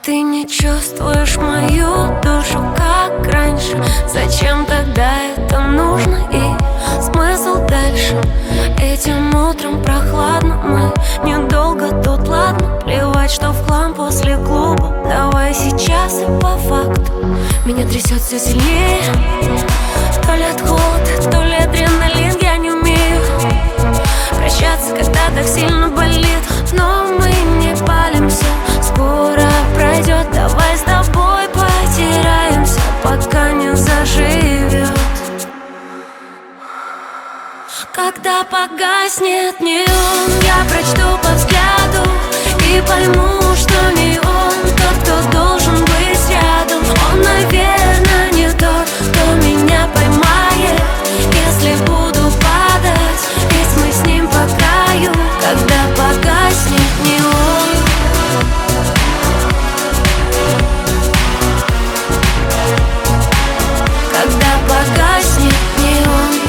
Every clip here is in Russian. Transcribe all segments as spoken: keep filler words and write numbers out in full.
Ты не чувствуешь мою душу, как раньше. Зачем тогда это нужно и смысл дальше? Этим утром прохладно, мы недолго тут, ладно. Плевать, что в хлам после клуба. Давай сейчас и по факту. Меня трясет все сильнее. То ли от холода, то ли адреналин. Я не умею прощаться, когда так сильно болит. Но мы не палимся, скоро пройдет. Давай с тобой потеряемся, пока не заживет. Когда погаснет неон, я прочту по взгляду и пойму, что не он тот, кто должен быть рядом. Он, наверное, не тот, кто меня поймает, если буду падать, ведь мы с ним по краю. Когда погаснет неон, когда погаснет неон.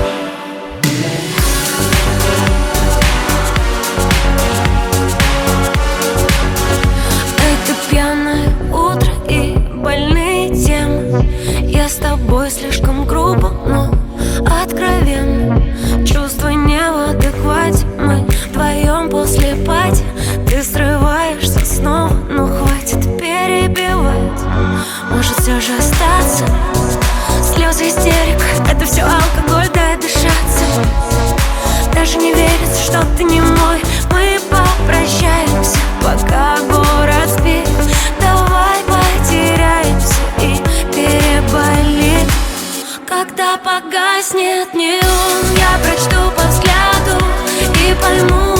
Пьяное утро и больные темы. Я с тобой слишком грубо, но откровенно. Чувства не в адеквате, мы вдвоем после пати. Ты срываешься снова, но хватит перебивать. Может все же остаться? Слезы, истерика, это все алкоголь, дай дышаться. Даже не верится, что ты не мой. Мы попрощаемся, пока город спит. Давай потеряемся и переболим. Когда погаснет неон, я прочту по взгляду и пойму,